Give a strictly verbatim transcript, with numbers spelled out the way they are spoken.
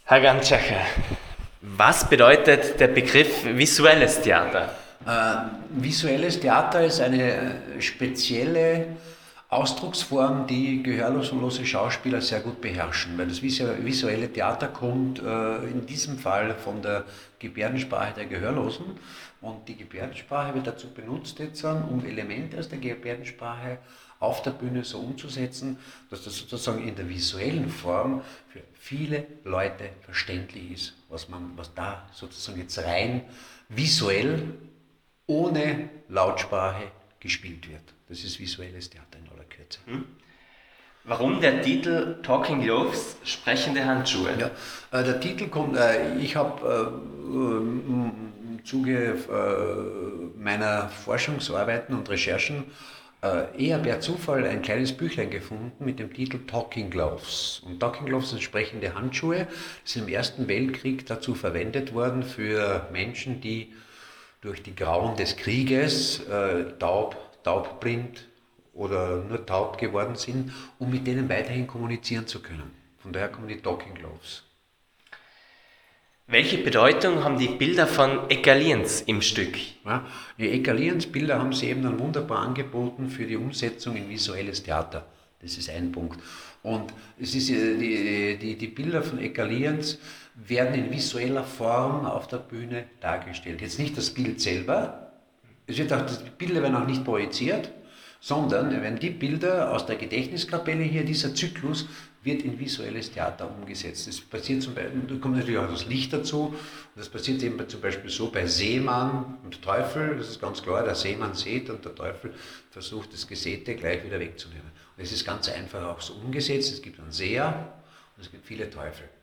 Herr Gantschacher, was bedeutet der Begriff visuelles Theater? Äh, visuelles Theater ist eine spezielle Ausdrucksform, die gehörlose Schauspieler sehr gut beherrschen, weil das visuelle Theater kommt äh, in diesem Fall von der Gebärdensprache der Gehörlosen, und die Gebärdensprache wird dazu benutzt, jetzt, um Elemente aus der Gebärdensprache auf der Bühne so umzusetzen, dass das sozusagen in der visuellen Form für viele Leute verständlich ist, was, man, was da sozusagen jetzt rein visuell ohne Lautsprache gespielt wird. Das ist visuelles Theater in aller Kürze. Hm. Warum der Titel Talking Gloves, sprechende Handschuhe? Ja, äh, der Titel kommt, äh, ich habe äh, im Zuge äh, meiner Forschungsarbeiten und Recherchen äh, eher per Zufall ein kleines Büchlein gefunden mit dem Titel Talking Gloves. Und Talking Gloves sind sprechende Handschuhe, die sind im Ersten Weltkrieg dazu verwendet worden für Menschen, die durch die Grauen des Krieges äh, taub, taubblind oder nur taub geworden sind, um mit denen weiterhin kommunizieren zu können. Von daher kommen die Talking Gloves. Welche Bedeutung haben die Bilder von Edgar Lienz im Stück? Ja, die Edgar Lienz Bilder haben sie eben dann wunderbar angeboten für die Umsetzung in visuelles Theater. Das ist ein Punkt. Und es ist, die, die, die Bilder von Edgar Lienz werden in visueller Form auf der Bühne dargestellt. Jetzt nicht das Bild selber, es wird auch, die Bilder werden auch nicht projiziert, sondern werden die Bilder aus der Gedächtniskapelle hier, dieser Zyklus, wird in visuelles Theater umgesetzt. Das passiert zum Beispiel, da kommt natürlich auch das Licht dazu. Das passiert eben zum Beispiel so bei Seemann und Teufel, das ist ganz klar, der Seemann sät und der Teufel versucht, das Gesäte gleich wieder wegzunehmen. Und es ist ganz einfach auch so umgesetzt, es gibt einen Seher und es gibt viele Teufel.